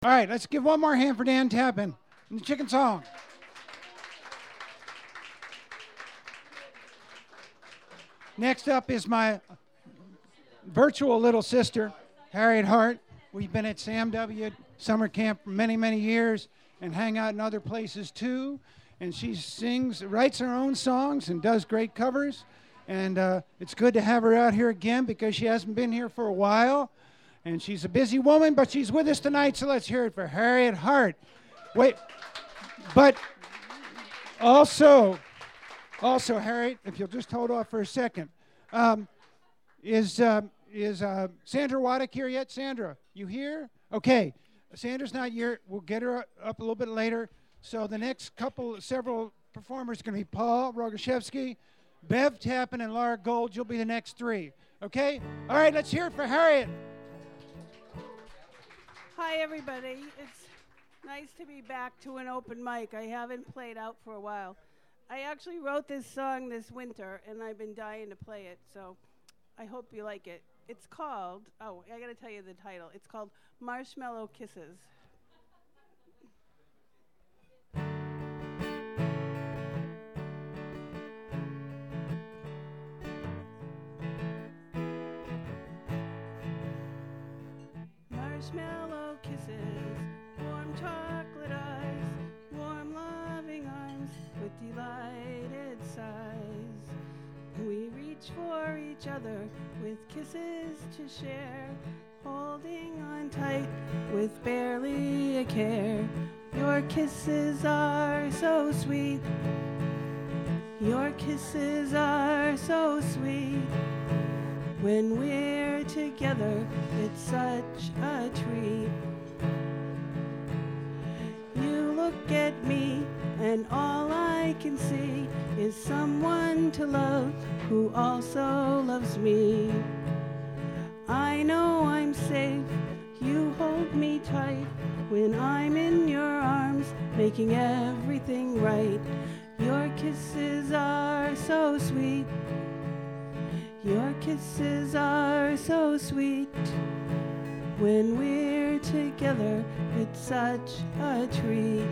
All right, let's give one more hand for Dan Tappan and the Chicken Song. Next up is my virtual little sister, Harriet Hart. We've been at Sam W. summer camp for many, many years and hang out in other places too. And she sings, writes her own songs and does great covers. And it's good to have her out here again because she hasn't been here for a while. And she's a busy woman, but she's with us tonight, so let's hear it for Harriet Hart. Wait, but also, Harriet, if you'll just hold off for a second, is Sandra Waddick here yet? Sandra, you here? Okay, Sandra's not here. We'll get her up a little bit later. So the next several performers are going to be Paul Rogoshevsky, Bev Tappan, and Laura Gold. You'll be the next three. Okay? All right, let's hear it for Harriet. Hi, everybody. It's nice to be back to an open mic. I haven't played out for a while. I actually wrote this song this winter, and I've been dying to play it, so I hope you like it. It's called, I got to tell you the title. It's called Marshmallow Kisses. Marshmallow kisses, warm chocolate eyes, warm loving arms with delighted sighs. We reach for each other with kisses to share, holding on tight with barely a care. Your kisses are so sweet. Your kisses are so sweet. When we're together, it's such a treat. You look at me, and all I can see is someone to love who also loves me. I know I'm safe, you hold me tight when I'm in your arms, making everything right. Your kisses are so sweet. Your kisses are so sweet. When we're together, it's such a treat.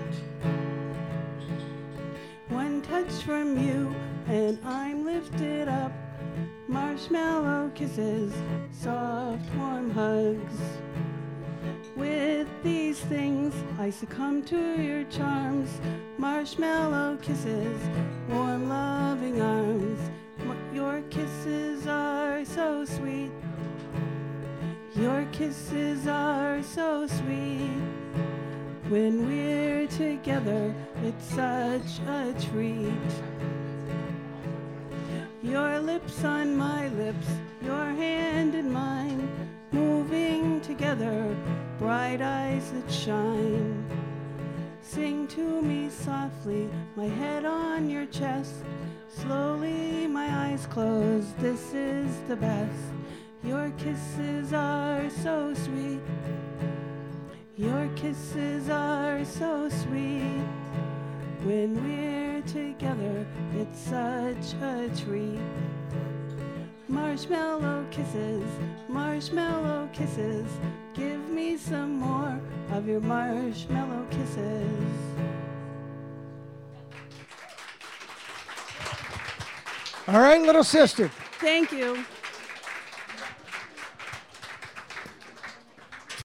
One touch from you, and I'm lifted up. Marshmallow kisses, soft, warm hugs. With these things, I succumb to your charms. Marshmallow kisses, warm, loving arms. Your kisses are so sweet. Your kisses are so sweet. When we're together, it's such a treat. Your lips on my lips, your hand in mine, moving together, bright eyes that shine. Sing to me softly, my head on your chest. Slowly my eyes close, this is the best. Your kisses are so sweet. Your kisses are so sweet. When we're together, it's such a treat. Marshmallow kisses, give me some more of your marshmallow kisses. All right, little sister. Thank you.